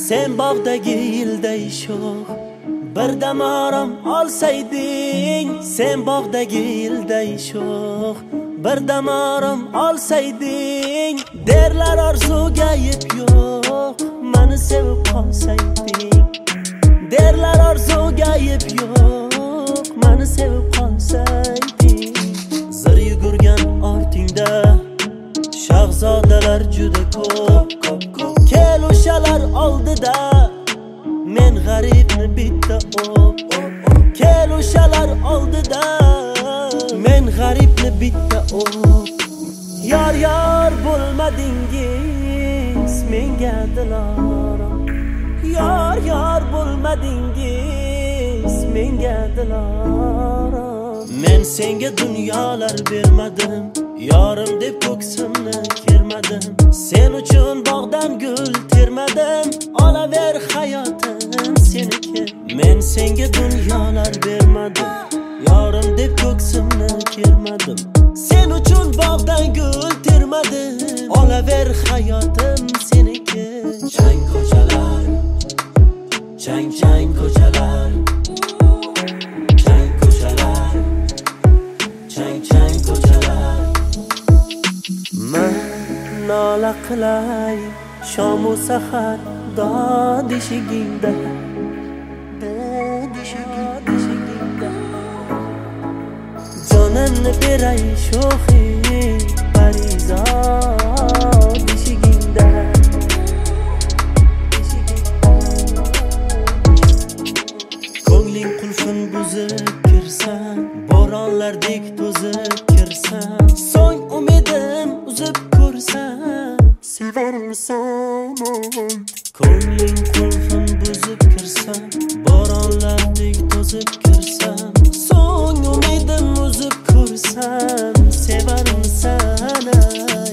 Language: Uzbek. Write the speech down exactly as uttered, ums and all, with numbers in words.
Sen bog'dagi yilday sho'x birdam orom olsayding, sen bog'dagi yilday sho'x birdam orom olsayding, derlar orzuga yeb yo'q, meni sevib qolsayding, derlar orzuga yeb yo'q, meni sevib qolsayding. Zir yugurgan ortingda shahzodalar juda ko'p, kel o'shalar oldida men g'aribni bitta o'p, kel o'shalar oldida men g'aribni bitta o'p. Yor yor bo'lmadingiz menga dilorom, yor yor bo'lmadingiz menga dilorom. Men senga dunyolar bermadim, yorim deb ko'ksimni kermadim, sen uchun bog'dan gul termadim, olaver hayotim seniki. Men senga dunyolar bermadim, yorim deb ko'ksimni kermadim, sen uchun bog'dan gul termadim, olaver hayotim seniki. Chang ko'chalar, chang chang ko'chalar, chang ko'chalar, chang chang ko'chalar. Men nola qilay shomu sahar dod eshigingda, dod eshigingda jonimni beray sho'xi parizod eshigingda. Ko'ngling qulfin buzib kirsan, bo'ronlardek to'zib kirsan, so'ng umidim uzib ko'rsam sevarmisan? Ko'ngling qulfin buzib kirsan, bo'ronlardek to'zib kirsam, so'ng umidim uzib ko'rsam sevarmisan? Ay